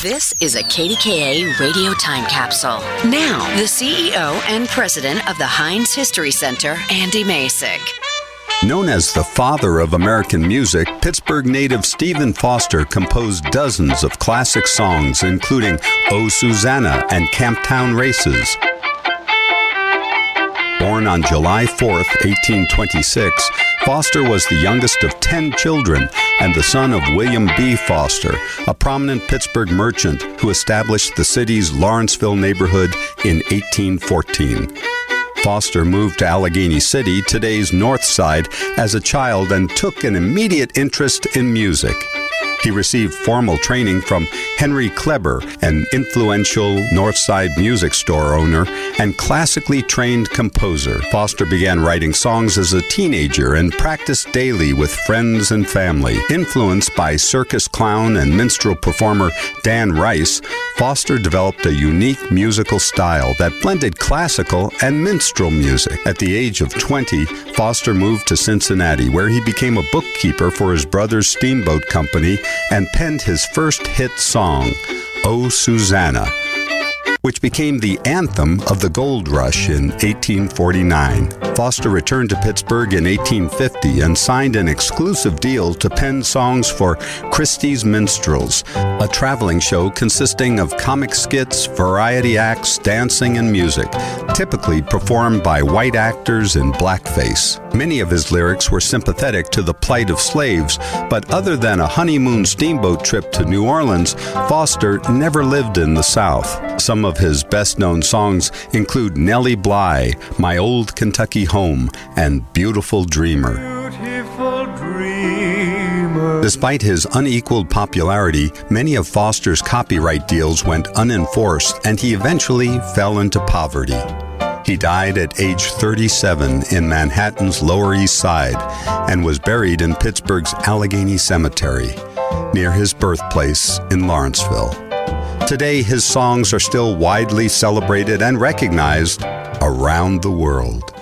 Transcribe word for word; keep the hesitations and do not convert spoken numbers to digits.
This is a K D K A radio time capsule. Now, the C E O and president of the Heinz History Center, Andy Masek. Known as the father of American music, Pittsburgh native Stephen Foster composed dozens of classic songs, including "Oh Susanna" and "Camptown Races." Born on July fourth, eighteen twenty-six, Foster was the youngest of ten children and the son of William B. Foster, a prominent Pittsburgh merchant who established the city's Lawrenceville neighborhood in eighteen fourteen. Foster moved to Allegheny City, today's North Side, as a child and took an immediate interest in music. He received formal training from Henry Kleber, an influential North Side music store owner and classically trained composer. Foster began writing songs as a teenager and practiced daily with friends and family. Influenced by circus clown and minstrel performer Dan Rice, Foster developed a unique musical style that blended classical and minstrel music. At the age of twenty, Foster moved to Cincinnati, where he became a bookkeeper for his brother's steamboat company and penned his first hit song, "Oh Susanna," which became the anthem of the gold rush in eighteen forty-nine. Foster returned to Pittsburgh in eighteen fifty and signed an exclusive deal to pen songs for Christie's Minstrels, a traveling show consisting of comic skits, variety acts, dancing, and music, typically performed by white actors in blackface. Many of his lyrics were sympathetic to the plight of slaves, but other than a honeymoon steamboat trip to New Orleans, Foster never lived in the South. Some of his best-known songs include Nellie Bly, My Old Kentucky Home, and Beautiful Dreamer. Beautiful Dreamer. Despite his unequaled popularity, many of Foster's copyright deals went unenforced, and he eventually fell into poverty. He died at age thirty-seven in Manhattan's Lower East Side and was buried in Pittsburgh's Allegheny Cemetery, near his birthplace in Lawrenceville. Today, his songs are still widely celebrated and recognized around the world.